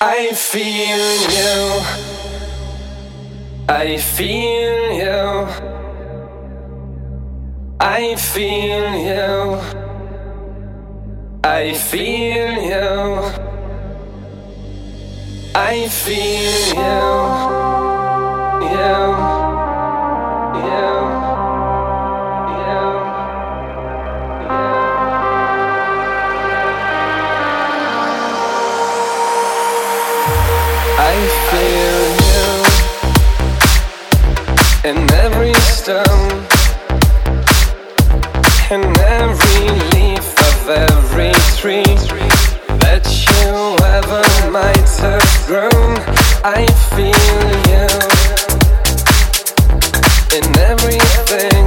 I feel you. I feel you. I feel you. I feel you. I feel you. You. I feel you in every stone, in every leaf of every tree that you ever might have grown. I feel you in everything,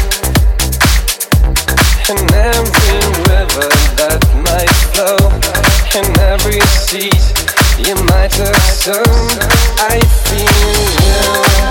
in every river that might flow, in every seed you might have sown. I feel you.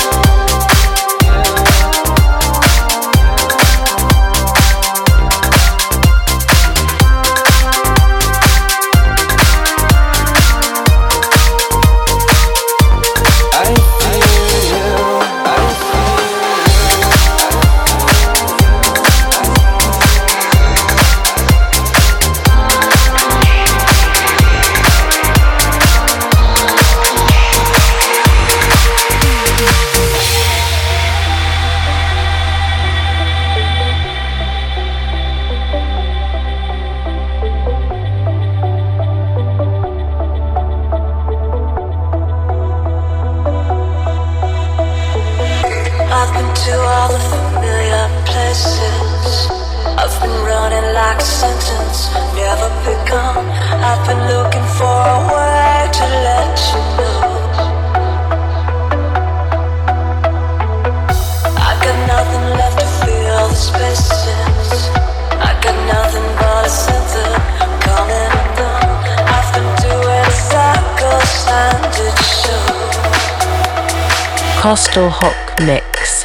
Coastal Hock Mix.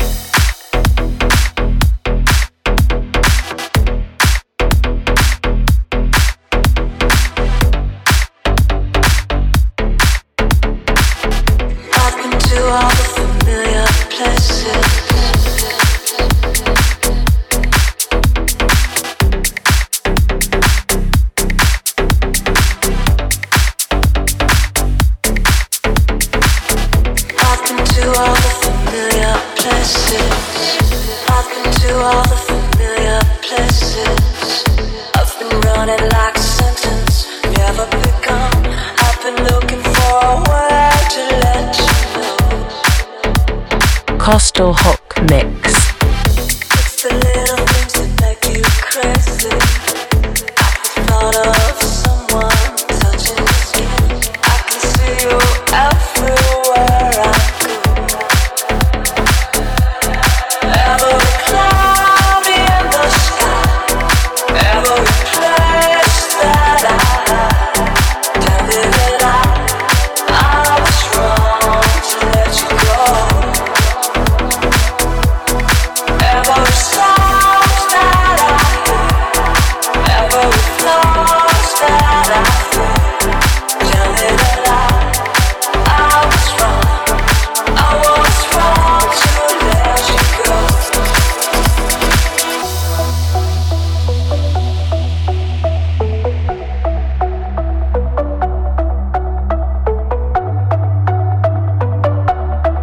I've been to all the familiar places. Coastal Hock Mix. It's the little things that make you crazy. The thought of someone touching your skin. I can see you everywhere I go. Every cloud in the sky, every place that I tell me that I was wrong to let you go. Every song that I hear, every thought that I feel, tell me that I was wrong. I was wrong to let you go.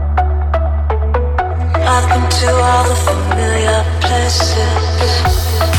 I've been to all the familiar places.